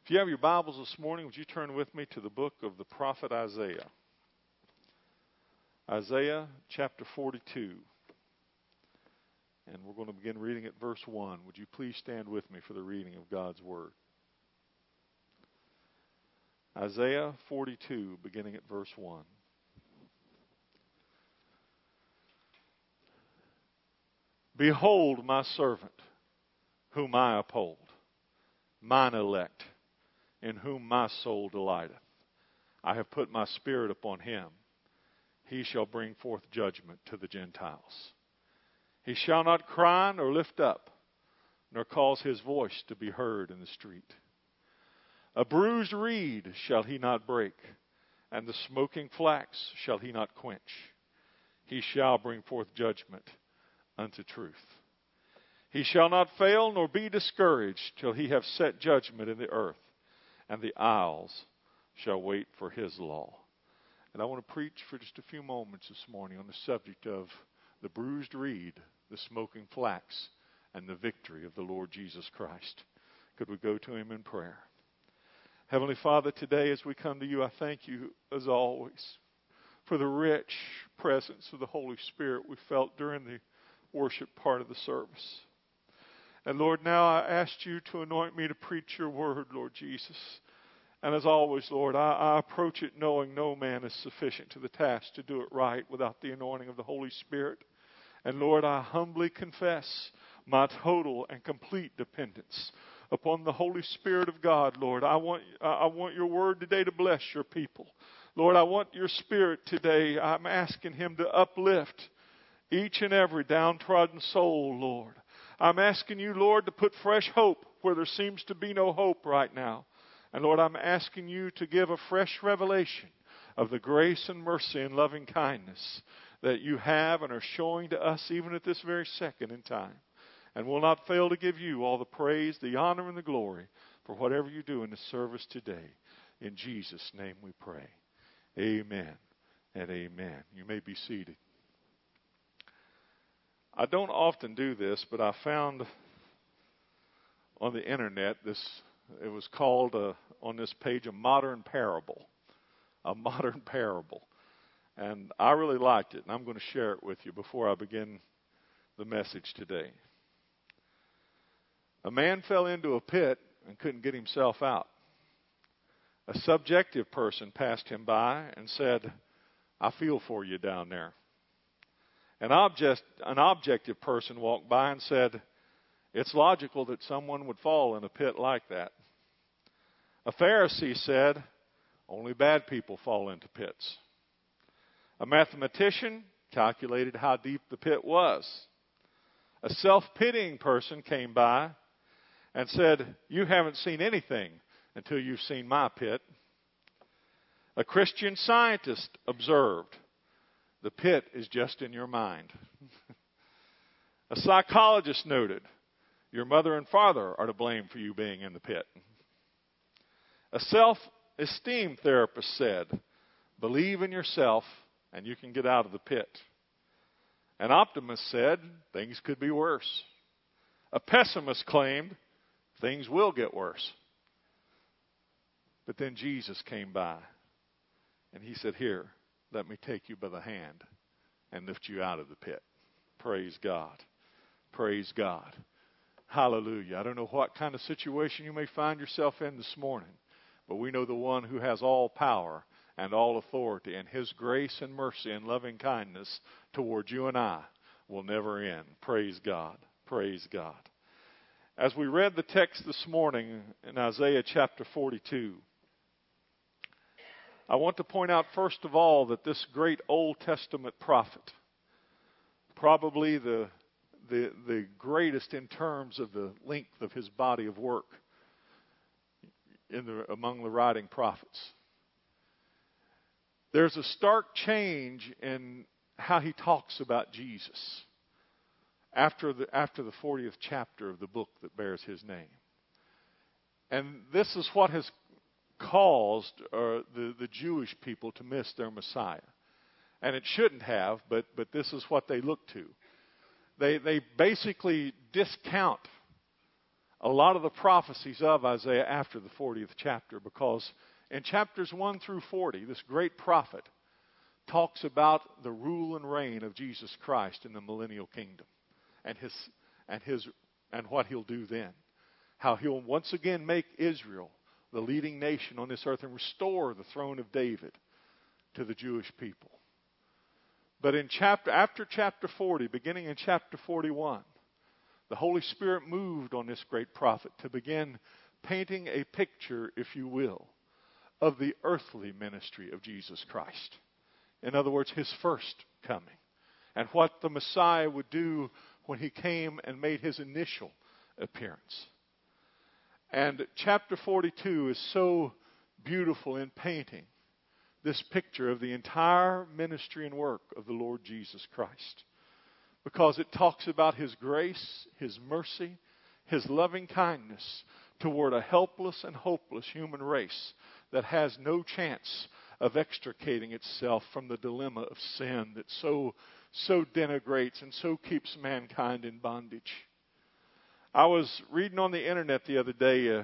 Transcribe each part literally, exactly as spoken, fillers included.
If you have your Bibles this morning, would you turn with me to the book of the prophet Isaiah? Isaiah chapter forty-two. And we're going to begin reading at verse one. Would you please stand with me for the reading of God's Word? Isaiah forty-two, beginning at verse one. Behold my servant, whom I uphold, mine elect, in whom my soul delighteth. I have put my spirit upon him. He shall bring forth judgment to the Gentiles. He shall not cry nor lift up, nor cause his voice to be heard in the street. A bruised reed shall he not break, and the smoking flax shall he not quench. He shall bring forth judgment unto truth. He shall not fail nor be discouraged till he have set judgment in the earth, and the isles shall wait for his law. And I want to preach for just a few moments this morning on the subject of the bruised reed, the smoking flax, and the victory of the Lord Jesus Christ. Could we go to him in prayer? Heavenly Father, today as we come to you, I thank you as always for the rich presence of the Holy Spirit we felt during the worship part of the service. And Lord, now I ask you to anoint me to preach your word, Lord Jesus. And as always, Lord, I, I approach it knowing no man is sufficient to the task to do it right without the anointing of the Holy Spirit. And Lord, I humbly confess my total and complete dependence upon the Holy Spirit of God, Lord. I want, I want your word today to bless your people. Lord, I want your Spirit today. I'm asking him to uplift each and every downtrodden soul, Lord. I'm asking you, Lord, to put fresh hope where there seems to be no hope right now. And Lord, I'm asking you to give a fresh revelation of the grace and mercy and loving kindness that you have and are showing to us even at this very second in time. And we'll not fail to give you all the praise, the honor, and the glory for whatever you do in the service today. In Jesus' name we pray. Amen and amen. You may be seated. I don't often do this, but I found on the internet this, it was called uh, on this page a modern parable. A modern parable. And I really liked it, and I'm going to share it with you before I begin the message today. A man fell into a pit and couldn't get himself out. A subjective person passed him by and said, I feel for you down there. An object, an objective person walked by and said, it's logical that someone would fall in a pit like that. A Pharisee said, only bad people fall into pits. A mathematician calculated how deep the pit was. A self-pitying person came by and said, you haven't seen anything until you've seen my pit. A Christian scientist observed, the pit is just in your mind. A psychologist noted, your mother and father are to blame for you being in the pit. A self-esteem therapist said, believe in yourself and you can get out of the pit. An optimist said, things could be worse. A pessimist claimed, things will get worse. But then Jesus came by and he said, here, let me take you by the hand and lift you out of the pit. Praise God. Praise God. Hallelujah. I don't know what kind of situation you may find yourself in this morning, but we know the one who has all power and all authority, and his grace and mercy and loving kindness towards you and I will never end. Praise God. Praise God. As we read the text this morning in Isaiah chapter forty-two, I want to point out first of all that this great Old Testament prophet, probably the, the, the greatest in terms of the length of his body of work in the, among the writing prophets, there's a stark change in how he talks about Jesus after the, after the fortieth chapter of the book that bears his name. And this is what has caused uh, the, the Jewish people to miss their Messiah. And it shouldn't have, but, but this is what they look to. They, they basically discount a lot of the prophecies of Isaiah after the fortieth chapter, because in chapters one through forty, this great prophet talks about the rule and reign of Jesus Christ in the millennial kingdom and his and his and what he'll do then. How he'll once again make Israel the leading nation on this earth and restore the throne of David to the Jewish people. But in chapter after chapter forty, beginning in chapter forty-one, the Holy Spirit moved on this great prophet to begin painting a picture, if you will, of the earthly ministry of Jesus Christ. In other words, his first coming, and what the Messiah would do when he came and made his initial appearance. And chapter forty-two is so beautiful in painting this picture of the entire ministry and work of the Lord Jesus Christ, because it talks about his grace, his mercy, his loving kindness toward a helpless and hopeless human race that has no chance of extricating itself from the dilemma of sin that so so denigrates and so keeps mankind in bondage. I was reading on the internet the other day a,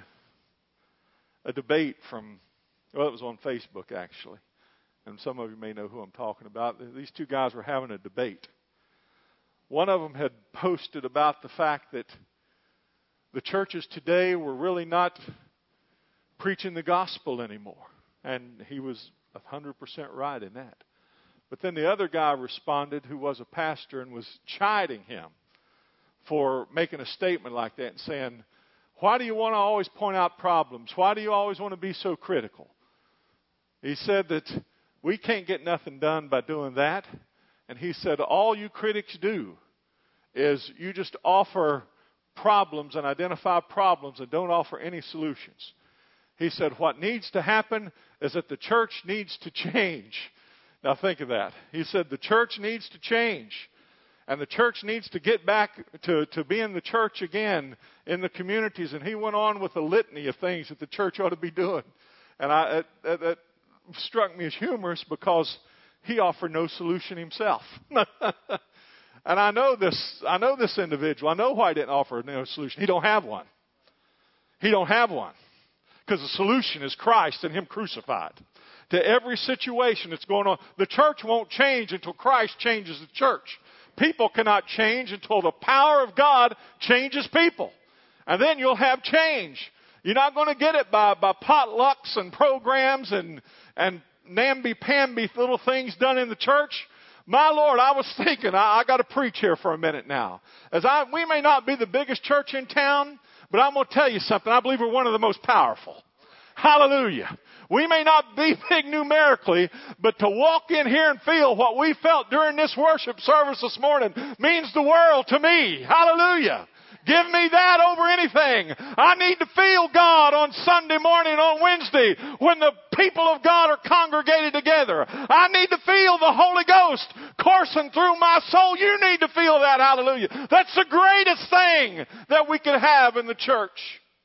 a debate from, well, it was on Facebook actually, and some of you may know who I'm talking about. These two guys were having a debate. One of them had posted about the fact that the churches today were really not preaching the gospel anymore, and he was one hundred percent right in that. But then the other guy responded, who was a pastor, and was chiding him for making a statement like that and saying, why do you want to always point out problems? Why do you always want to be so critical? He said that we can't get nothing done by doing that. And he said, all you critics do is you just offer problems and identify problems and don't offer any solutions. He said, what needs to happen is that the church needs to change. Now think of that. He said the church needs to change. And the church needs to get back to, to being the church again in the communities. And he went on with a litany of things that the church ought to be doing. And I, it, it struck me as humorous because he offered no solution himself. And I know this, I know this individual. I know why he didn't offer no solution. He don't have one. He don't have one. Because the solution is Christ and him crucified. To every situation that's going on. The church won't change until Christ changes the church. People cannot change until the power of God changes people. And then you'll have change. You're not going to get it by, by potlucks and programs and, and namby-pamby little things done in the church. My Lord, I was thinking, I, I got to preach here for a minute now. As I, we may not be the biggest church in town, but I'm going to tell you something. I believe we're one of the most powerful. Hallelujah. We may not be big numerically, but to walk in here and feel what we felt during this worship service this morning means the world to me. Hallelujah. Give me that over anything. I need to feel God on Sunday morning, on Wednesday, when the people of God are congregated together. I need to feel the Holy Ghost coursing through my soul. You need to feel that. Hallelujah. That's the greatest thing that we could have in the church.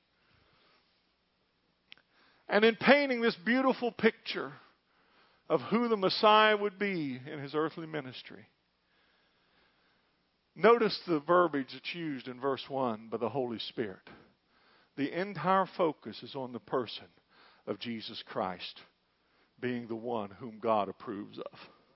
And in painting this beautiful picture of who the Messiah would be in his earthly ministry, notice the verbiage that's used in verse one by the Holy Spirit. The entire focus is on the person of Jesus Christ being the one whom God approves of.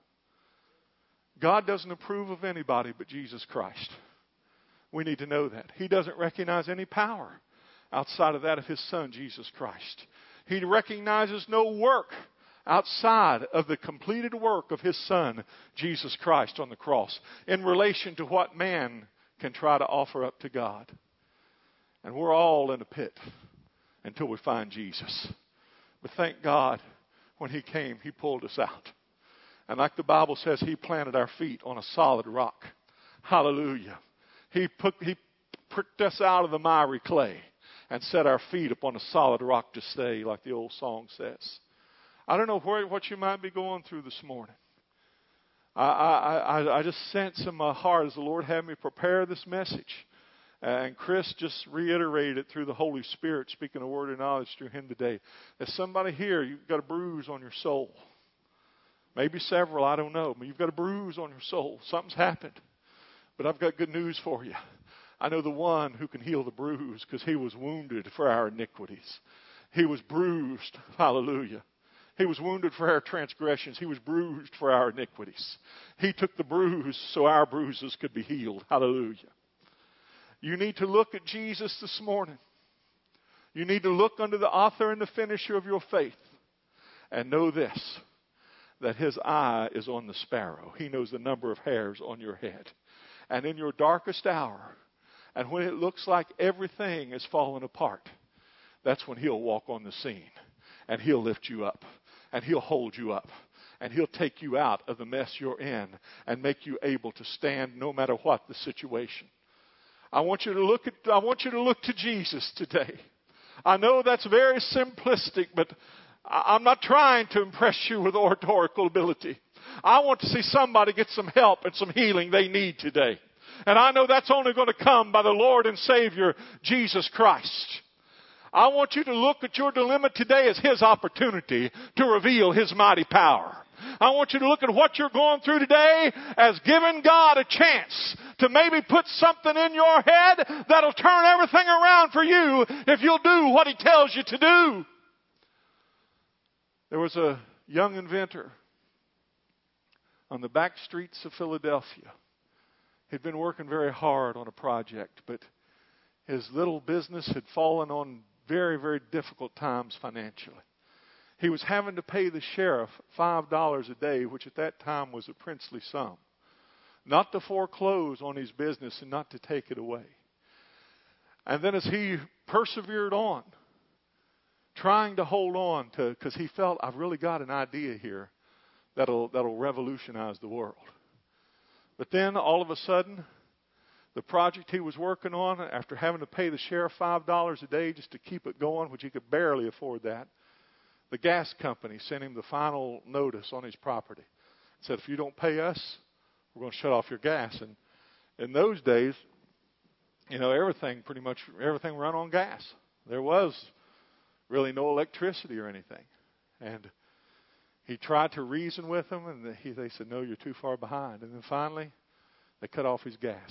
God doesn't approve of anybody but Jesus Christ. We need to know that. He doesn't recognize any power outside of that of his Son, Jesus Christ. He recognizes no work outside of the completed work of his Son, Jesus Christ, on the cross, in relation to what man can try to offer up to God. And we're all in a pit until we find Jesus. But thank God, when he came, he pulled us out. And like the Bible says, he planted our feet on a solid rock. Hallelujah. He put, he pricked us out of the miry clay and set our feet upon a solid rock to stay, like the old song says. I don't know where, what you might be going through this morning. I, I, I, I just sense in my heart as the Lord had me prepare this message. And Chris just reiterated it through the Holy Spirit, speaking a word of knowledge through him today. There's somebody here, you've got a bruise on your soul. Maybe several, I don't know. But you've got a bruise on your soul. Something's happened. But I've got good news for you. I know the one who can heal the bruise because he was wounded for our iniquities. He was bruised. Hallelujah. He was wounded for our transgressions. He was bruised for our iniquities. He took the bruise so our bruises could be healed. Hallelujah. You need to look at Jesus this morning. You need to look unto the author and the finisher of your faith and know this, that his eye is on the sparrow. He knows the number of hairs on your head. And in your darkest hour, and when it looks like everything is falling apart, that's when he'll walk on the scene and he'll lift you up and he'll hold you up and he'll take you out of the mess you're in and make you able to stand no matter what the situation. I want you to look at, I want you to look to Jesus today. I know that's very simplistic, but I'm not trying to impress you with oratorical ability. I want to see somebody get some help and some healing they need today. And I know that's only going to come by the Lord and Savior, Jesus Christ. I want you to look at your dilemma today as His opportunity to reveal His mighty power. I want you to look at what you're going through today as giving God a chance to maybe put something in your head that'll turn everything around for you if you'll do what He tells you to do. There was a young inventor on the back streets of Philadelphia. He'd been working very hard on a project, but his little business had fallen on very, very difficult times financially. He was having to pay the sheriff five dollars a day, which at that time was a princely sum, not to foreclose on his business and not to take it away. And then as he persevered on, trying to hold on to, because he felt, I've really got an idea here that'll that'll revolutionize the world. But then all of a sudden, the project he was working on, after having to pay the sheriff five dollars a day just to keep it going, which he could barely afford that, the gas company sent him the final notice on his property. It said, if you don't pay us, we're going to shut off your gas. And in those days, you know, everything pretty much, everything ran on gas. There was really no electricity or anything. And he tried to reason with them, and he, they said, no, you're too far behind. And then finally, they cut off his gas.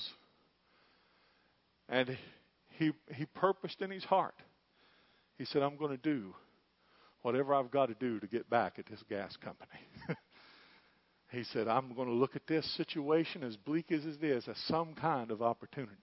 And he he purposed in his heart. He said, I'm going to do whatever I've got to do to get back at this gas company. He said, I'm going to look at this situation, as bleak as it is, as some kind of opportunity.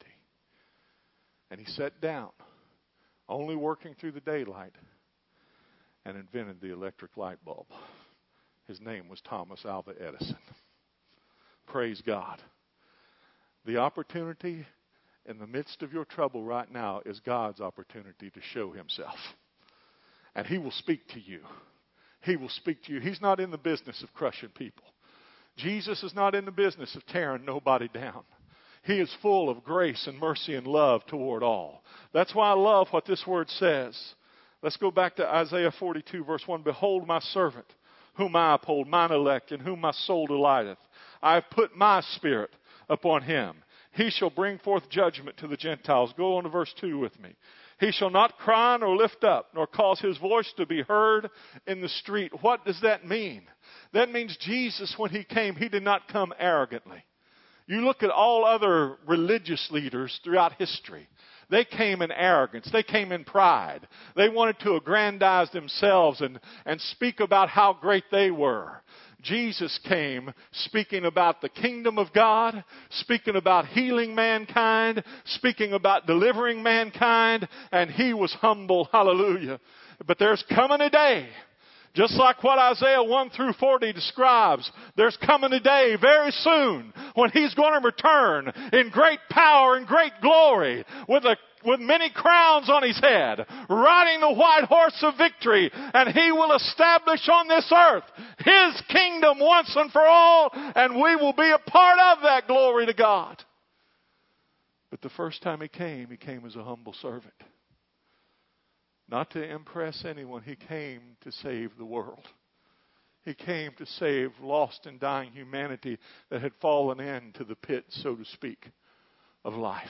And he sat down, only working through the daylight, and invented the electric light bulb. His name was Thomas Alva Edison. Praise God. The opportunity in the midst of your trouble right now is God's opportunity to show Himself. And He will speak to you. He will speak to you. He's not in the business of crushing people. Jesus is not in the business of tearing nobody down. He is full of grace and mercy and love toward all. That's why I love what this word says. Let's go back to Isaiah forty-two, verse one. Behold my servant, whom I uphold, mine elect, in whom my soul delighteth. I have put my spirit upon him. He shall bring forth judgment to the Gentiles. Go on to verse two with me. He shall not cry nor lift up, nor cause his voice to be heard in the street. What does that mean? That means Jesus, when He came, He did not come arrogantly. You look at all other religious leaders throughout history. They came in arrogance. They came in pride. They wanted to aggrandize themselves and, and speak about how great they were. Jesus came speaking about the kingdom of God, speaking about healing mankind, speaking about delivering mankind, and He was humble. Hallelujah. But there's coming a day, just like what Isaiah one through forty describes, there's coming a day very soon when He's going to return in great power and great glory with a with many crowns on His head, riding the white horse of victory, and He will establish on this earth His kingdom once and for all, and we will be a part of that. Glory to God. But the first time He came, He came as a humble servant. Not to impress anyone, He came to save the world. He came to save lost and dying humanity that had fallen into the pit, so to speak, of life.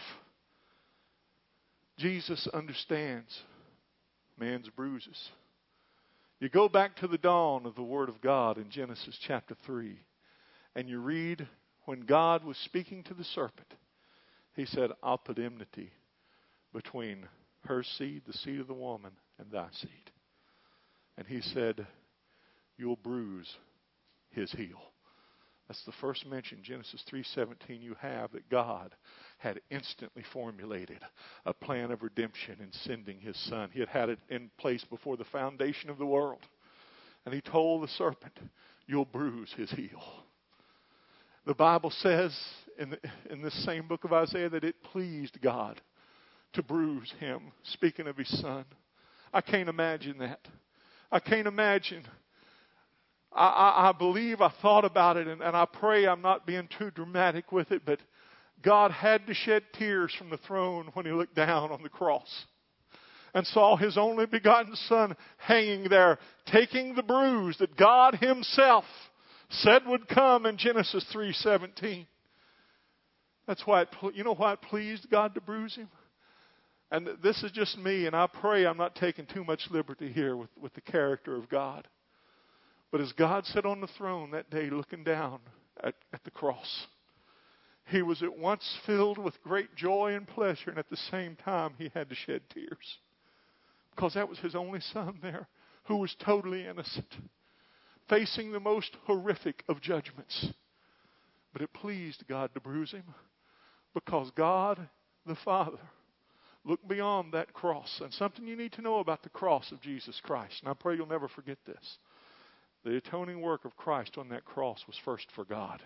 Jesus understands man's bruises. You go back to the dawn of the Word of God in Genesis chapter three, and you read when God was speaking to the serpent, He said, I'll put enmity between her seed, the seed of the woman, and thy seed. And he said, you'll bruise his heel. That's the first mention, Genesis three seventeen, you have that God had instantly formulated a plan of redemption in sending his son. He had had it in place before the foundation of the world. And he told the serpent, you'll bruise his heel. The Bible says in, the, in this same book of Isaiah that it pleased God to bruise him, speaking of his son. I can't imagine that. I can't imagine. I, I, I believe I thought about it, and, and I pray I'm not being too dramatic with it, but God had to shed tears from the throne when he looked down on the cross and saw his only begotten son hanging there, taking the bruise that God himself said would come in Genesis three seventeen. That's why it, you know why it pleased God to bruise him? And this is just me, and I pray I'm not taking too much liberty here with, with the character of God. But as God sat on the throne that day looking down at, at the cross, he was at once filled with great joy and pleasure, and at the same time he had to shed tears. Because that was his only son there, who was totally innocent, facing the most horrific of judgments. But it pleased God to bruise him, because God the Father looked beyond that cross. And something you need to know about the cross of Jesus Christ, and I pray you'll never forget this. The atoning work of Christ on that cross was first for God.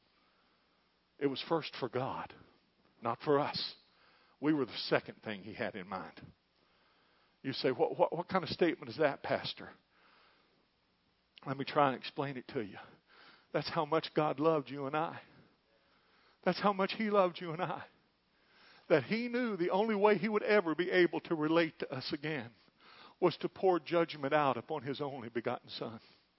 It was first for God, not for us. We were the second thing he had in mind. You say, what, what, what kind of statement is that, Pastor? Let me try and explain it to you. That's how much God loved you and I. That's how much he loved you and I. That he knew the only way he would ever be able to relate to us again was to pour judgment out upon his only begotten son.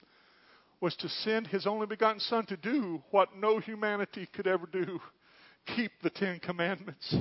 Was to send his only begotten son to do what no humanity could ever do. Keep the Ten Commandments.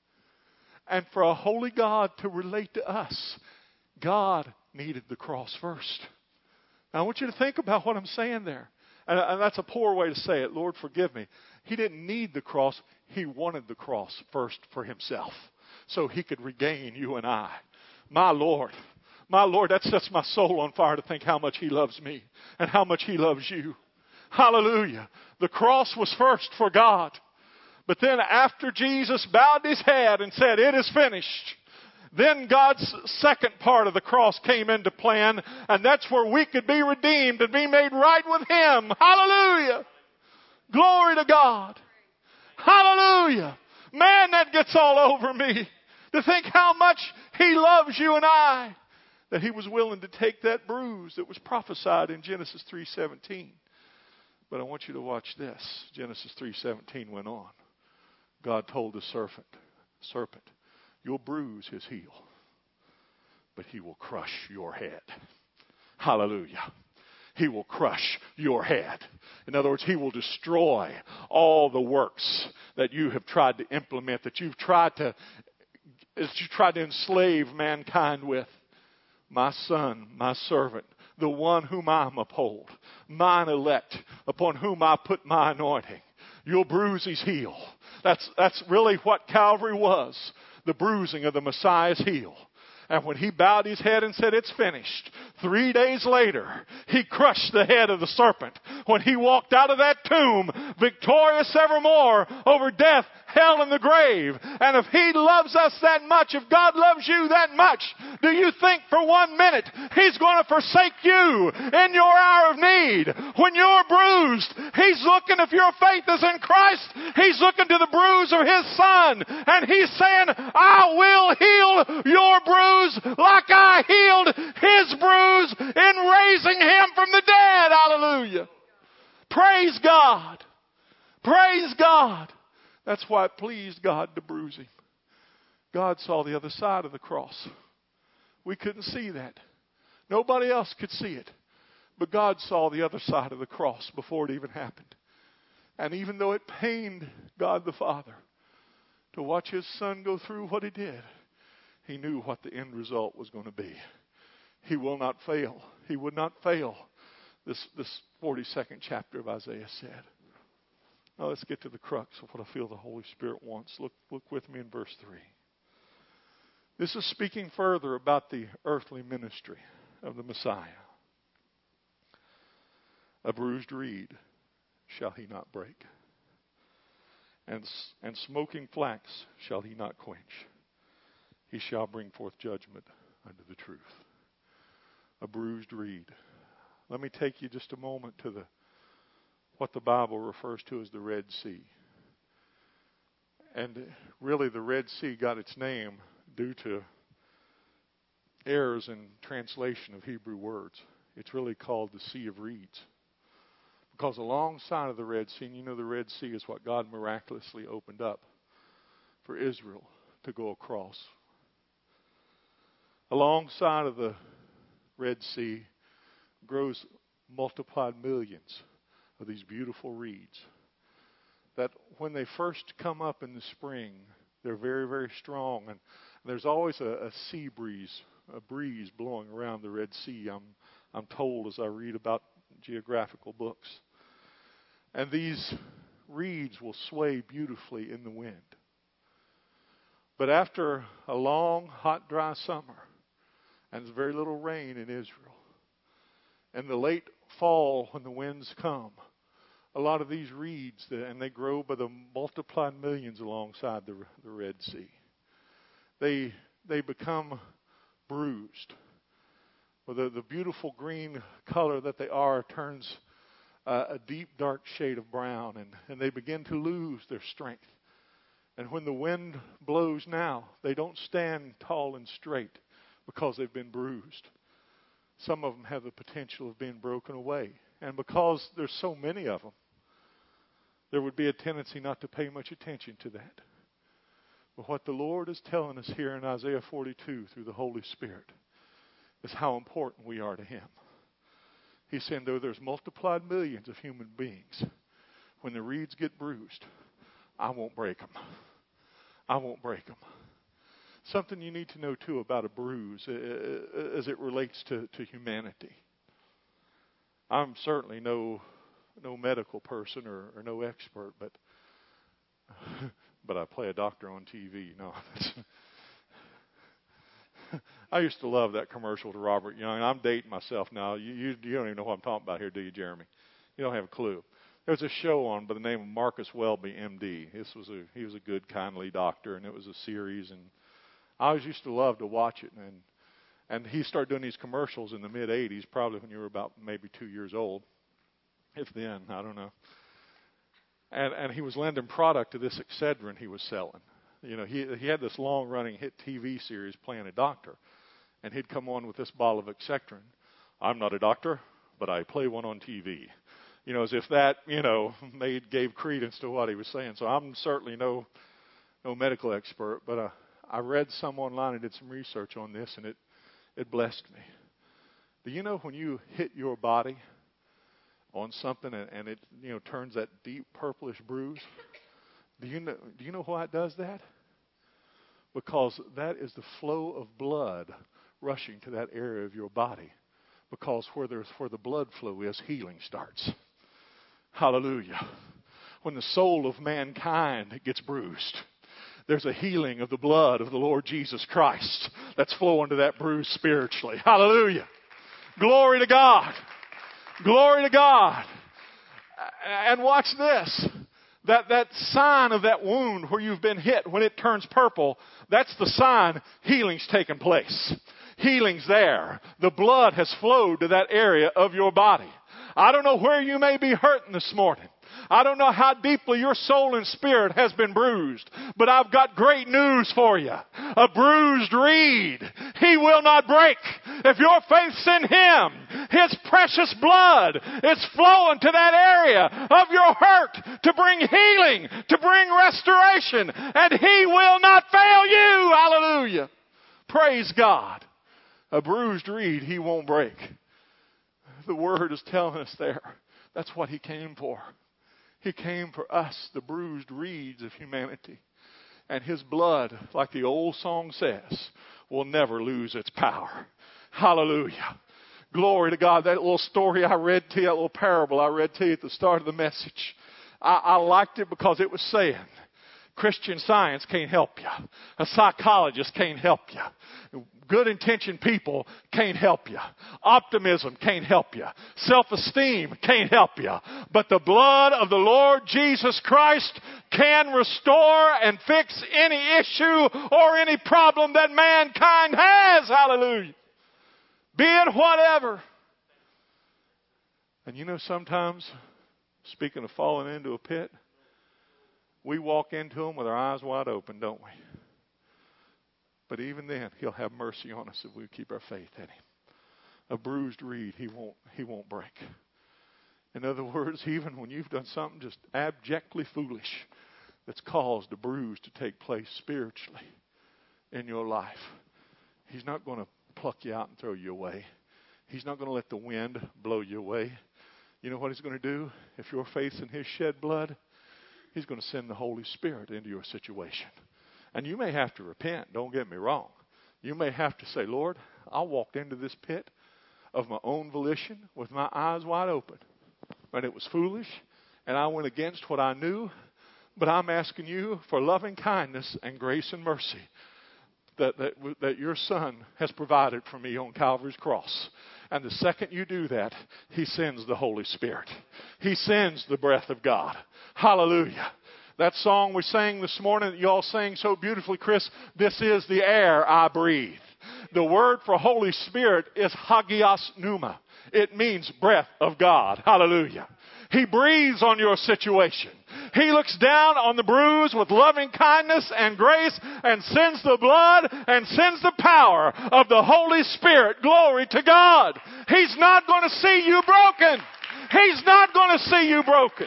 And for a holy God to relate to us, God needed the cross first. Now I want you to think about what I'm saying there. And, and that's a poor way to say it. Lord, forgive me. He didn't need the cross. He wanted the cross first for himself, so he could regain you and I. My Lord. My Lord, that sets my soul on fire to think how much he loves me and how much he loves you. Hallelujah. The cross was first for God. But then after Jesus bowed his head and said, it is finished, then God's second part of the cross came into plan, and that's where we could be redeemed and be made right with him. Hallelujah. Glory to God. Hallelujah. Man, that gets all over me to think how much he loves you and I. That he was willing to take that bruise that was prophesied in Genesis three seventeen. But I want you to watch this. Genesis three seventeen went on. God told the serpent, serpent, you'll bruise his heel, but he will crush your head. Hallelujah. He will crush your head. In other words, he will destroy all the works that you have tried to implement, that you've tried to, that you tried to enslave mankind with. My son, my servant, the one whom I uphold, mine elect, upon whom I put my anointing. You'll bruise his heel. That's, that's really what Calvary was, the bruising of the Messiah's heel. And when he bowed his head and said, it's finished, three days later, he crushed the head of the serpent when he walked out of that tomb, victorious evermore over death, hell, and the grave. And if he loves us that much, if God loves you that much, do you think for one minute he's going to forsake you in your hour of need? When you're bruised, he's looking, if your faith is in Christ, he's looking to the bruise of his son. And he's saying, I will heal your bruise like I healed his bruise in raising him from the dead. Hallelujah. Praise God. Praise God. That's why it pleased God to bruise him. God saw the other side of the cross. We couldn't see that. Nobody else could see it. But God saw the other side of the cross before it even happened. And even though it pained God the Father to watch his son go through what he did, he knew what the end result was going to be. He will not fail. He would not fail, this, this forty-second chapter of Isaiah said. Now let's get to the crux of what I feel the Holy Spirit wants. Look, look with me in verse three. This is speaking further about the earthly ministry of the Messiah. A bruised reed shall he not break, and, and smoking flax shall he not quench. He shall bring forth judgment unto the truth. A bruised reed. Let me take you just a moment to the what the Bible refers to as the Red Sea. And really the Red Sea got its name due to errors in translation of Hebrew words. It's really called the Sea of Reeds. Because alongside of the Red Sea, and you know the Red Sea is what God miraculously opened up for Israel to go across. Alongside of the Red Sea grows multiplied millions of these beautiful reeds that when they first come up in the spring, they're very, very strong. And there's always a, a sea breeze, a breeze blowing around the Red Sea, I'm, I'm told as I read about geographical books. And these reeds will sway beautifully in the wind. But after a long, hot, dry summer, and there's very little rain in Israel, and the late fall when the winds come, a lot of these reeds, and they grow by the multiplied millions alongside the, the Red Sea, they they become bruised. Well, the, the beautiful green color that they are turns uh, a deep dark shade of brown, and, and they begin to lose their strength. And when the wind blows now, they don't stand tall and straight because they've been bruised. Some of them have the potential of being broken away. And because there's so many of them, there would be a tendency not to pay much attention to that. But what the Lord is telling us here in Isaiah forty-two through the Holy Spirit is how important we are to Him. He's saying, though there's multiplied millions of human beings, when the reeds get bruised, I won't break them. I won't break them. Something you need to know, too, about a bruise as it relates to, to humanity. I'm certainly no no medical person or, or no expert, but but I play a doctor on T V. No, I used to love that commercial to Robert Young. I'm dating myself now. You, you you don't even know what I'm talking about here, do you, Jeremy? You don't have a clue. There's a show on by the name of Marcus Welby, M D. This was a he was a good, kindly doctor, and it was a series, and I always used to love to watch it. And and he started doing these commercials in the mid eighties, probably when you were about maybe two years old, if then, I don't know. And and he was lending product to this Excedrin he was selling. You know, he he had this long-running hit T V series playing a doctor, and he'd come on with this bottle of Excedrin. I'm not a doctor, but I play one on T V. You know, as if that, you know, made gave credence to what he was saying. So I'm certainly no no medical expert, but uh, I read some online and did some research on this, and it, it blessed me. Do you know when you hit your body on something and, and it, you know, turns that deep purplish bruise? Do you know, do you know why it does that? Because that is the flow of blood rushing to that area of your body. Because where there's where the blood flow is, healing starts. Hallelujah. When the soul of mankind gets bruised, there's a healing of the blood of the Lord Jesus Christ that's flowing to that bruise spiritually. Hallelujah. Glory to God. Glory to God. And watch this. That, that sign of that wound where you've been hit, when it turns purple, that's the sign healing's taken place. Healing's there. The blood has flowed to that area of your body. I don't know where you may be hurting this morning. I don't know how deeply your soul and spirit has been bruised, but I've got great news for you. A bruised reed, He will not break. If your faith's in Him, His precious blood is flowing to that area of your hurt to bring healing, to bring restoration, and He will not fail you. Hallelujah. Praise God. A bruised reed He won't break. The Word is telling us there. That's what He came for. He came for us, the bruised reeds of humanity. And His blood, like the old song says, will never lose its power. Hallelujah. Glory to God. That little story I read to you, that little parable I read to you at the start of the message. I, I liked it because it was saying, Christian Science can't help you. A psychologist can't help you. Good intentioned people can't help you. Optimism can't help you. Self-esteem can't help you. But the blood of the Lord Jesus Christ can restore and fix any issue or any problem that mankind has. Hallelujah. Be it whatever. And you know, sometimes, speaking of falling into a pit, we walk into them with our eyes wide open, don't we? But even then, He'll have mercy on us if we keep our faith in Him. A bruised reed, He won't, He won't break. In other words, even when you've done something just abjectly foolish that's caused a bruise to take place spiritually in your life, He's not going to pluck you out and throw you away. He's not going to let the wind blow you away. You know what He's going to do? If you're facing His shed blood, He's going to send the Holy Spirit into your situation. And you may have to repent, don't get me wrong. You may have to say, Lord, I walked into this pit of my own volition with my eyes wide open. And it was foolish, and I went against what I knew. But I'm asking you for loving kindness and grace and mercy that, that, that your Son has provided for me on Calvary's cross. And the second you do that, He sends the Holy Spirit. He sends the breath of God. Hallelujah. That song we sang this morning that you all sang so beautifully, Chris, this is the air I breathe. The word for Holy Spirit is hagios pneuma. It means breath of God. Hallelujah. He breathes on your situation. He looks down on the bruise with loving kindness and grace and sends the blood and sends the power of the Holy Spirit. Glory to God. He's not going to see you broken. He's not going to see you broken.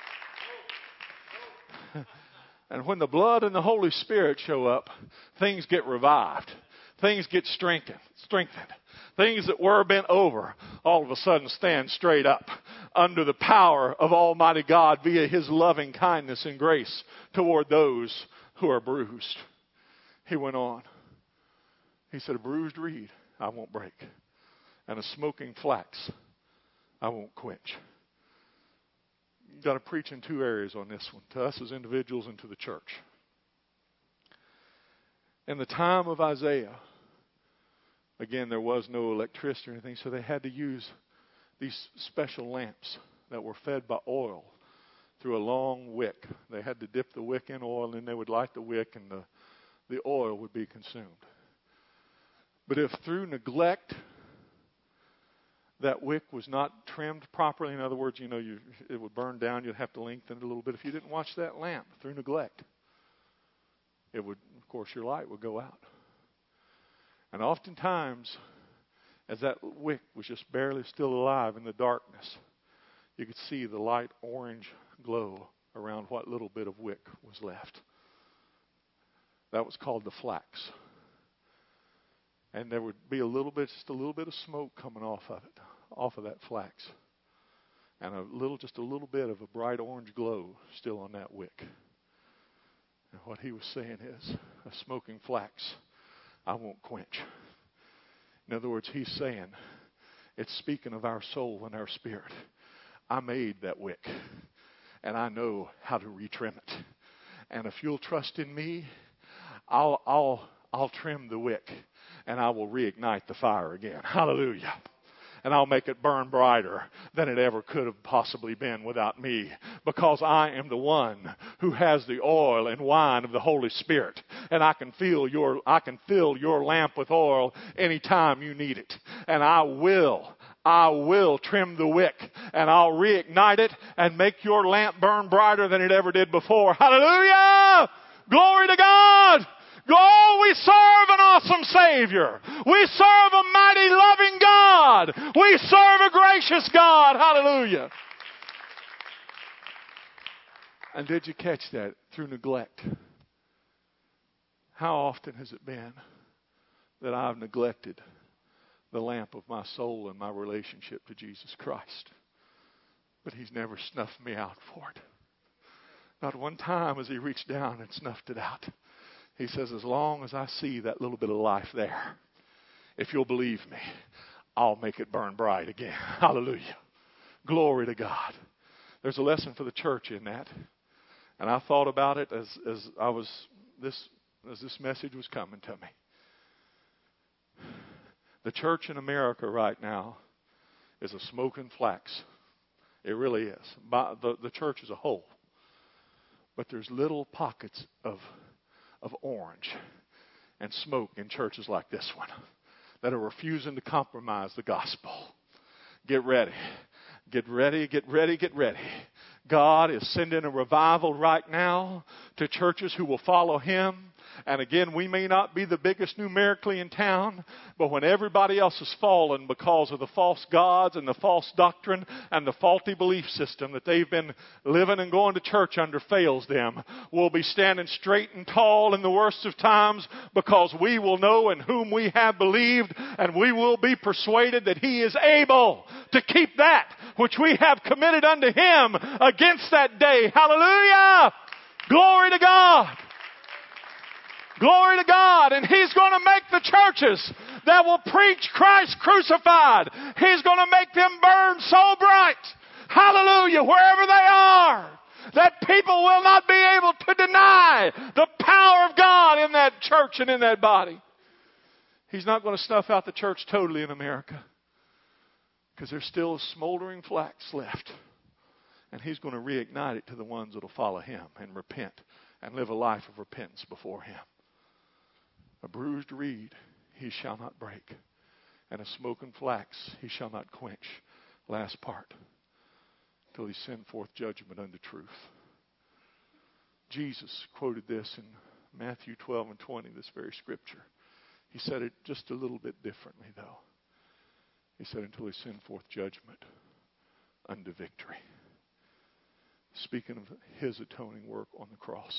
And when the blood and the Holy Spirit show up, things get revived. Things get strengthened. strengthened. Things that were bent over all of a sudden stand straight up under the power of Almighty God via His loving kindness and grace toward those who are bruised. He went on. He said, a bruised reed I won't break, and a smoking flax I won't quench. You've got to preach in two areas on this one, to us as individuals and to the church. In the time of Isaiah, again, there was no electricity or anything, so they had to use these special lamps that were fed by oil through a long wick. They had to dip the wick in oil, and then they would light the wick, and the, the oil would be consumed. But if through neglect that wick was not trimmed properly, in other words, you know, you, it would burn down, you'd have to lengthen it a little bit. If you didn't watch that lamp through neglect, it would, of course, your light would go out. And oftentimes, as that wick was just barely still alive in the darkness, you could see the light orange glow around what little bit of wick was left. That was called the flax. And there would be a little bit, just a little bit of smoke coming off of it, off of that flax. And a little, just a little bit of a bright orange glow still on that wick. And what he was saying is, a smoking flax I won't quench. In other words, he's saying, it's speaking of our soul and our spirit. I made that wick, and I know how to retrim it. And if you'll trust in me, I'll, I'll, I'll trim the wick, and I will reignite the fire again. Hallelujah. And I'll make it burn brighter than it ever could have possibly been without me. Because I am the one who has the oil and wine of the Holy Spirit. And I can fill your, I can fill your lamp with oil anytime you need it. And I will, I will trim the wick. And I'll reignite it and make your lamp burn brighter than it ever did before. Hallelujah! Glory to God! Oh, we serve an awesome Savior. We serve a mighty, loving God. We serve a gracious God. Hallelujah. And did you catch that? Through neglect. How often has it been that I've neglected the lamp of my soul and my relationship to Jesus Christ? But He's never snuffed me out for it. Not one time has He reached down and snuffed it out. He says, as long as I see that little bit of life there, if you'll believe me, I'll make it burn bright again. Hallelujah. Glory to God. There's a lesson for the church in that. And I thought about it as, as I was this as this message was coming to me. The church in America right now is a smoking flax. It really is. By the, the church as a whole. But there's little pockets of of orange and smoke in churches like this one that are refusing to compromise the gospel. Get ready. Get ready, get ready, get ready. God is sending a revival right now to churches who will follow Him. And again, we may not be the biggest numerically in town, but when everybody else has fallen because of the false gods and the false doctrine and the faulty belief system that they've been living and going to church under fails them, we'll be standing straight and tall in the worst of times because we will know in whom we have believed, and we will be persuaded that He is able to keep that which we have committed unto Him against that day. Hallelujah! Glory to God! Glory to God. And He's going to make the churches that will preach Christ crucified, He's going to make them burn so bright. Hallelujah. Wherever they are, that people will not be able to deny the power of God in that church and in that body. He's not going to snuff out the church totally in America, because there's still a smoldering flax left. And He's going to reignite it to the ones that will follow Him and repent and live a life of repentance before Him. A bruised reed He shall not break, and a smoking flax He shall not quench. Last part. Till He send forth judgment unto truth. Jesus quoted this in Matthew twelve and twenty, this very scripture. He said it just a little bit differently, though. He said, until He send forth judgment unto victory. Speaking of His atoning work on the cross.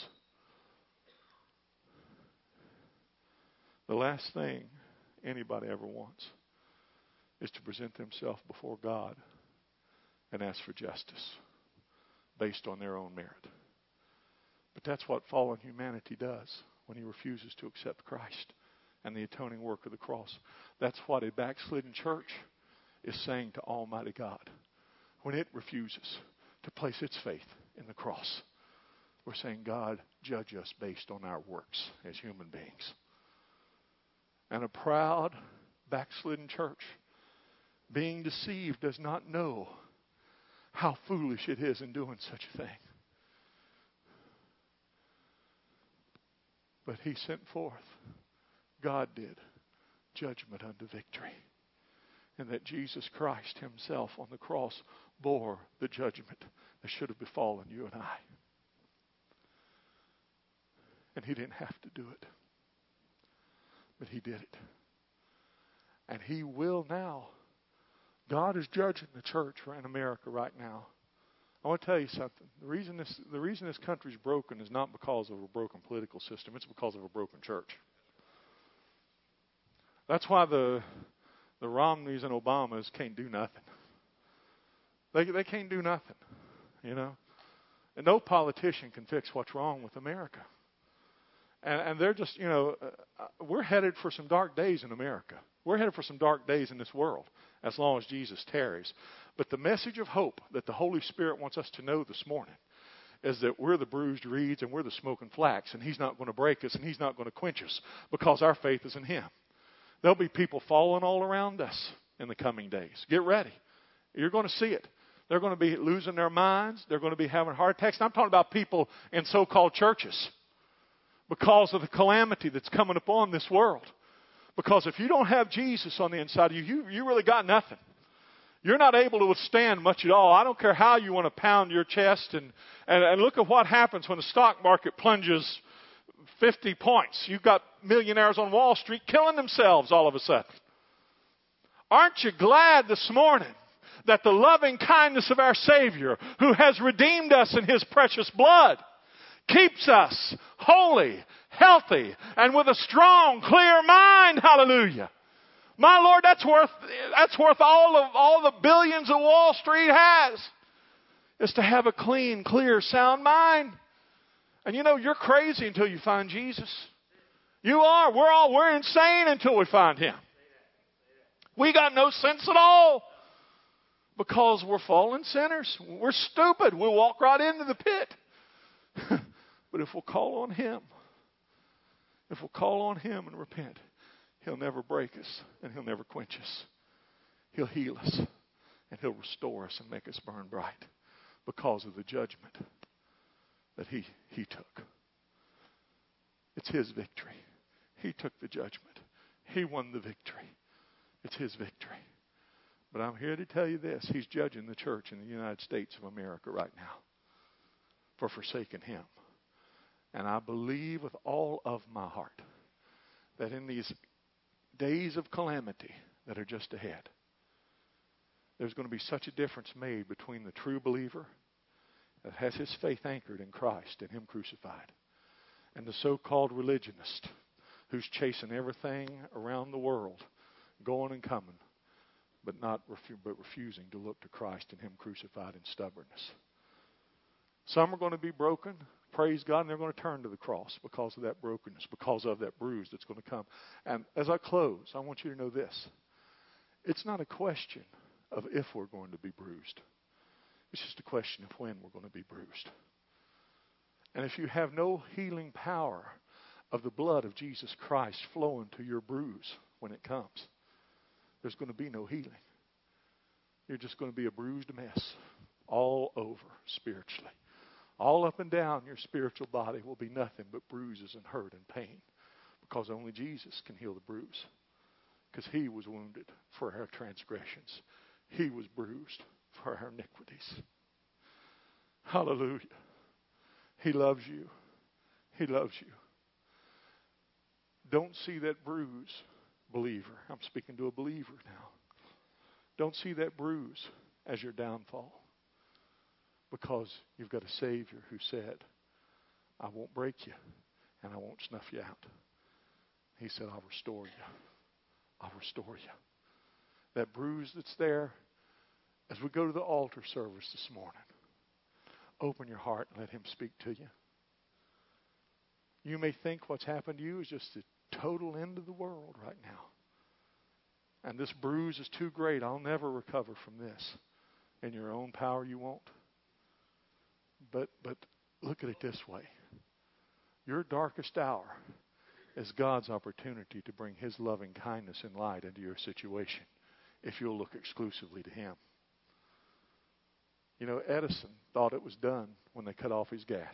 The last thing anybody ever wants is to present themselves before God and ask for justice based on their own merit. But that's what fallen humanity does when he refuses to accept Christ and the atoning work of the cross. That's what a backslidden church is saying to Almighty God when it refuses to place its faith in the cross. We're saying, God, judge us based on our works as human beings. And a proud, backslidden church, being deceived, does not know how foolish it is in doing such a thing. But He sent forth, God did, judgment unto victory. And that Jesus Christ Himself on the cross bore the judgment that should have befallen you and I. And He didn't have to do it. But He did it. And He will now. God is judging the church in America right now. I want to tell you something. The reason this the reason this country's broken is not because of a broken political system. It's because of a broken church. That's why the the Romneys and Obamas can't do nothing. They they can't do nothing, you know. And no politician can fix what's wrong with America. And, and they're just, you know, uh, we're headed for some dark days in America. We're headed for some dark days in this world as long as Jesus tarries. But the message of hope that the Holy Spirit wants us to know this morning is that we're the bruised reeds and we're the smoking flax, and He's not going to break us and He's not going to quench us because our faith is in Him. There'll be people falling all around us in the coming days. Get ready. You're going to see it. They're going to be losing their minds. They're going to be having heart attacks. And I'm talking about people in so-called churches because of the calamity that's coming upon this world. Because if you don't have Jesus on the inside of you, you, you really got nothing. You're not able to withstand much at all. I don't care how you want to pound your chest. And, and, and look at what happens when the stock market plunges fifty points. You've got millionaires on Wall Street killing themselves all of a sudden. Aren't you glad this morning that the loving kindness of our Savior, who has redeemed us in His precious blood, keeps us holy, healthy, and with a strong, clear mind? Hallelujah. My Lord, that's worth that's worth all of all the billions that Wall Street has, is to have a clean, clear, sound mind. And you know, you're crazy until you find Jesus. You are. We're all we're insane until we find Him. We got no sense at all. Because we're fallen sinners. We're stupid. We'll walk right into the pit. But if we'll call on Him, if we'll call on Him and repent, He'll never break us and He'll never quench us. He'll heal us and He'll restore us and make us burn bright because of the judgment that He, he took. It's His victory. He took the judgment. He won the victory. It's His victory. But I'm here to tell you this. He's judging the church in the United States of America right now for forsaking Him. And I believe with all of my heart that in these days of calamity that are just ahead, there's going to be such a difference made between the true believer that has his faith anchored in Christ and Him crucified, and the so-called religionist who's chasing everything around the world, going and coming, but not refu- but refusing to look to Christ and Him crucified in stubbornness. Some are going to be broken, praise God, and they're going to turn to the cross because of that brokenness, because of that bruise that's going to come. And as I close, I want you to know this. It's not a question of if we're going to be bruised. It's just a question of when we're going to be bruised. And if you have no healing power of the blood of Jesus Christ flowing to your bruise when it comes, there's going to be no healing. You're just going to be a bruised mess all over spiritually. All up and down your spiritual body will be nothing but bruises and hurt and pain, because only Jesus can heal the bruise, because He was wounded for our transgressions. He was bruised for our iniquities. Hallelujah. He loves you. He loves you. Don't see that bruise, believer. I'm speaking to a believer now. Don't see that bruise as your downfall, because you've got a Savior who said, I won't break you and I won't snuff you out. He said, I'll restore you. I'll restore you. That bruise that's there, as we go to the altar service this morning, open your heart and let Him speak to you. You may think what's happened to you is just the total end of the world right now. And this bruise is too great. I'll never recover from this. In your own power, you won't. But but look at it this way. Your darkest hour is God's opportunity to bring His loving kindness and light into your situation if you'll look exclusively to Him. You know, Edison thought it was done when they cut off his gas.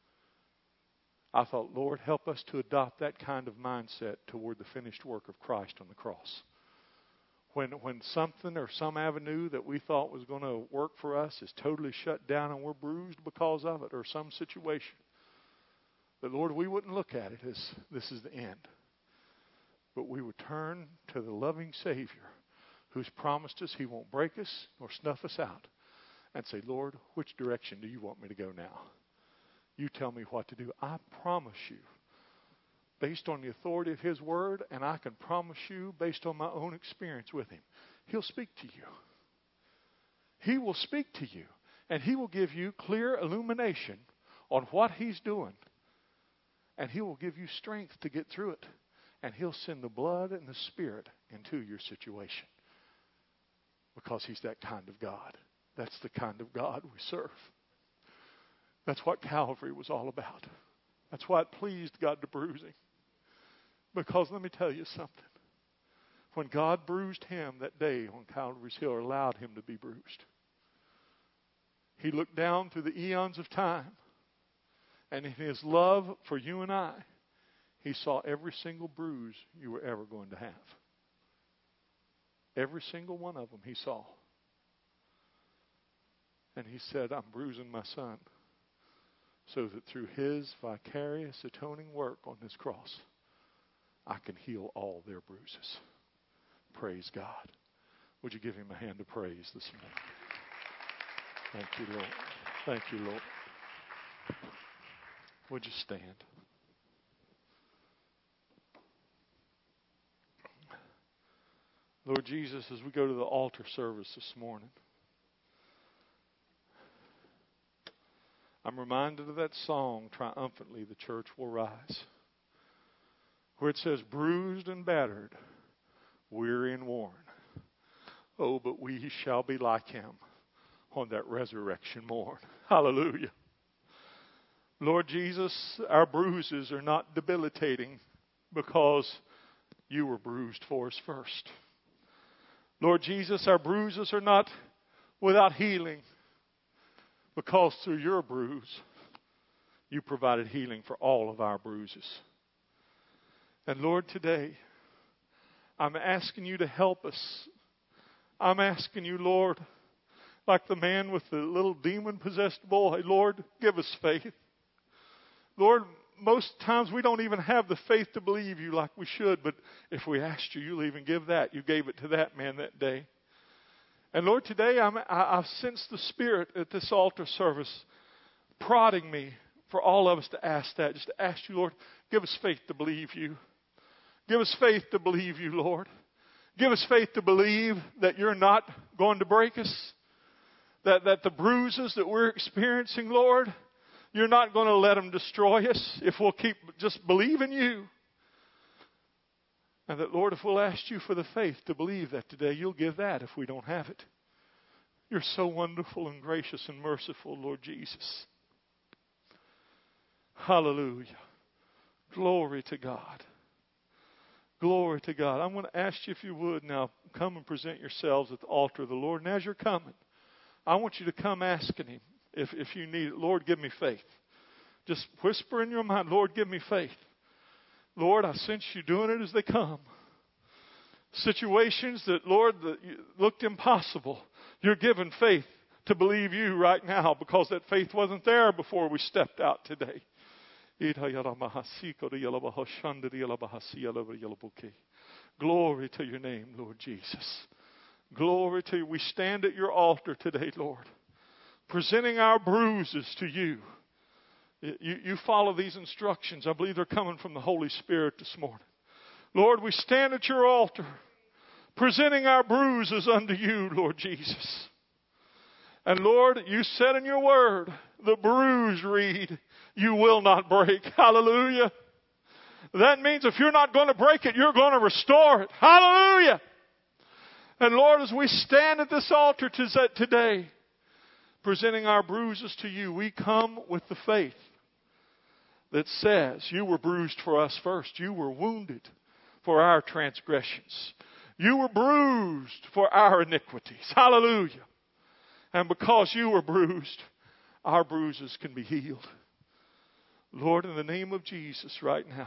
I thought, Lord, help us to adopt that kind of mindset toward the finished work of Christ on the cross. When when something or some avenue that we thought was going to work for us is totally shut down and we're bruised because of it, or some situation, that, Lord, we wouldn't look at it as this is the end. But we would turn to the loving Savior who's promised us He won't break us nor snuff us out, and say, Lord, which direction do you want me to go now? You tell me what to do. I promise you, based on the authority of His Word, and I can promise you, based on my own experience with Him, He'll speak to you. He will speak to you, and He will give you clear illumination on what He's doing, and He will give you strength to get through it, and He'll send the blood and the Spirit into your situation, because He's that kind of God. That's the kind of God we serve. That's what Calvary was all about. That's why it pleased God to bruise Him. Because let me tell you something. When God bruised Him that day on Calvary's Hill, or allowed Him to be bruised, He looked down through the eons of time, and in His love for you and I, He saw every single bruise you were ever going to have. Every single one of them He saw. And He said, I'm bruising my Son, so that through His vicarious atoning work on this cross, I can heal all their bruises. Praise God. Would you give Him a hand of praise this morning? Thank you, Lord. Thank you, Lord. Would you stand? Lord Jesus, as we go to the altar service this morning, I'm reminded of that song, Triumphantly the Church Will Rise, where it says, bruised and battered, weary and worn, Oh, but we shall be like him on that resurrection morn. Hallelujah. Lord Jesus, our bruises are not debilitating because you were bruised for us first. Lord Jesus, our bruises are not without healing because through your bruise, you provided healing for all of our bruises. And Lord, today, I'm asking you to help us. I'm asking you, Lord, like the man with the little demon-possessed boy, Lord, give us faith. Lord, most times we don't even have the faith to believe you like we should, but if we asked you, you'll even give that. You gave it to that man that day. And Lord, today I'm, I, I sense the Spirit at this altar service prodding me for all of us to ask that. Just to ask you, Lord, give us faith to believe you. Give us faith to believe you, Lord. Give us faith to believe that you're not going to break us. That, that the bruises that we're experiencing, Lord, you're not going to let them destroy us if we'll keep just believing you. And that, Lord, if we'll ask you for the faith to believe that today, you'll give that if we don't have it. You're so wonderful and gracious and merciful, Lord Jesus. Hallelujah. Glory to God. Glory to God. I'm going to ask you if you would now come and present yourselves at the altar of the Lord. And as you're coming, I want you to come asking him if, if you need it. Lord, give me faith. Just whisper in your mind, Lord, give me faith. Lord, I sense you doing it as they come. Situations that, Lord, that looked impossible. You're giving faith to believe you right now because that faith wasn't there before we stepped out today. Glory to your name, Lord Jesus. Glory to you. We stand at your altar today, Lord, presenting our bruises to you. You, you follow these instructions. I believe they're coming from the Holy Spirit this morning. Lord, we stand at your altar, presenting our bruises unto you, Lord Jesus. And Lord, you said in your word, the bruised reed you will not break. Hallelujah. That means if you're not going to break it, you're going to restore it. Hallelujah. And Lord, as we stand at this altar today, presenting our bruises to you, we come with the faith that says you were bruised for us first. You were wounded for our transgressions. You were bruised for our iniquities. Hallelujah. And because you were bruised, our bruises can be healed. Lord, in the name of Jesus right now,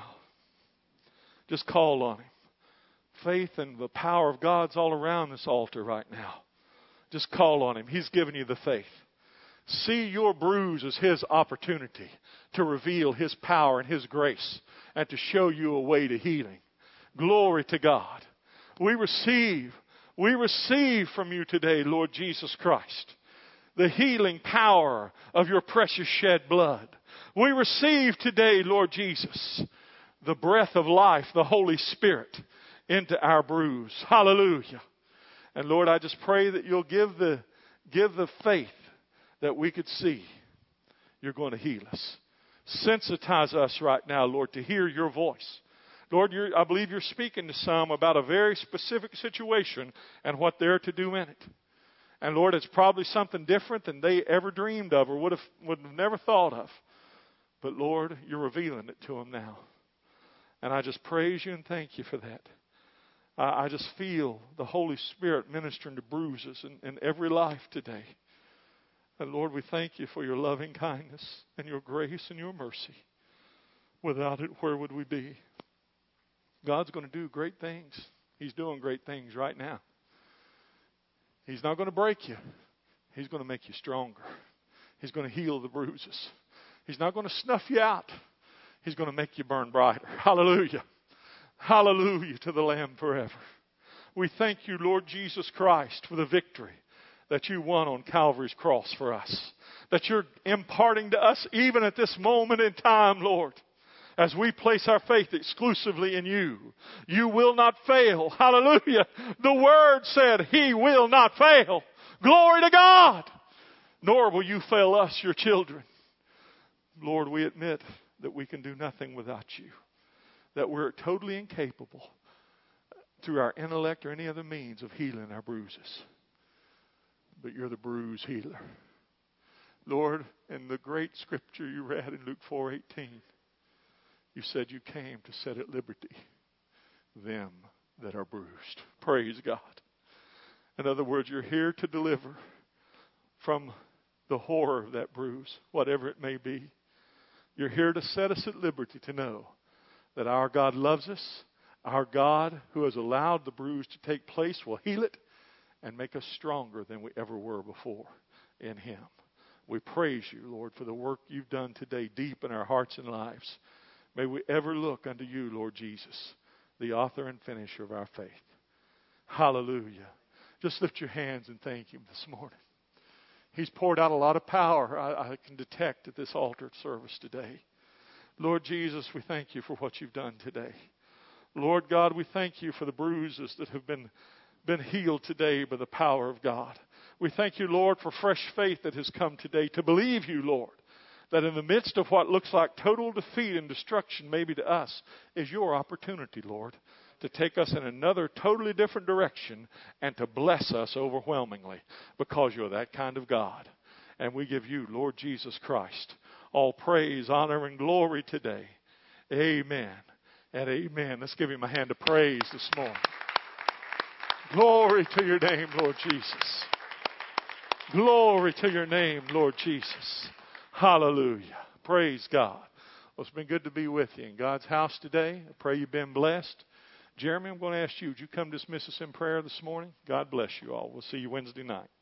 just call on him. Faith and the power of God's all around this altar right now. Just call on him. He's given you the faith. See your bruise as his opportunity to reveal his power and his grace and to show you a way to healing. Glory to God. We receive, we receive from you today, Lord Jesus Christ, the healing power of your precious shed blood. We receive today, Lord Jesus, the breath of life, the Holy Spirit, into our bruise. Hallelujah. And Lord, I just pray that you'll give the, give the faith that we could see you're going to heal us. Sensitize us right now, Lord, to hear your voice. Lord, you're, I believe you're speaking to some about a very specific situation and what they're to do in it. And Lord, it's probably something different than they ever dreamed of or would have, would have never thought of. But Lord, you're revealing it to them now. And I just praise you and thank you for that. I, I just feel the Holy Spirit ministering to bruises in, in every life today. And Lord, we thank you for your loving kindness and your grace and your mercy. Without it, where would we be? God's going to do great things. He's doing great things right now. He's not going to break you. He's going to make you stronger. He's going to heal the bruises. He's not going to snuff you out. He's going to make you burn brighter. Hallelujah. Hallelujah to the Lamb forever. We thank you, Lord Jesus Christ, for the victory that you won on Calvary's cross for us. That you're imparting to us even at this moment in time, Lord. As we place our faith exclusively in you, you will not fail. Hallelujah. The Word said He will not fail. Glory to God. Nor will you fail us, your children. Lord, we admit that we can do nothing without you. That we're totally incapable through our intellect or any other means of healing our bruises. But you're the bruise healer. Lord, in the great scripture you read in Luke four eighteen, you said you came to set at liberty them that are bruised. Praise God. In other words, you're here to deliver from the horror of that bruise, whatever it may be. You're here to set us at liberty to know that our God loves us. Our God, who has allowed the bruise to take place, will heal it and make us stronger than we ever were before in Him. We praise you, Lord, for the work you've done today deep in our hearts and lives. May we ever look unto you, Lord Jesus, the author and finisher of our faith. Hallelujah. Just lift your hands and thank Him this morning. He's poured out a lot of power I, I can detect at this altar service today. Lord Jesus, we thank you for what you've done today. Lord God, we thank you for the bruises that have been, been healed today by the power of God. We thank you, Lord, for fresh faith that has come today to believe you, Lord, that in the midst of what looks like total defeat and destruction maybe to us is your opportunity, Lord, to take us in another totally different direction and to bless us overwhelmingly because you're that kind of God. And we give you, Lord Jesus Christ, all praise, honor, and glory today. Amen and amen. Let's give him a hand of praise this morning. Glory to your name, Lord Jesus. Glory to your name, Lord Jesus. Hallelujah. Praise God. Well, it's been good to be with you in God's house today. I pray you've been blessed. Jeremy, I'm going to ask you, would you come dismiss us in prayer this morning? God bless you all. We'll see you Wednesday night.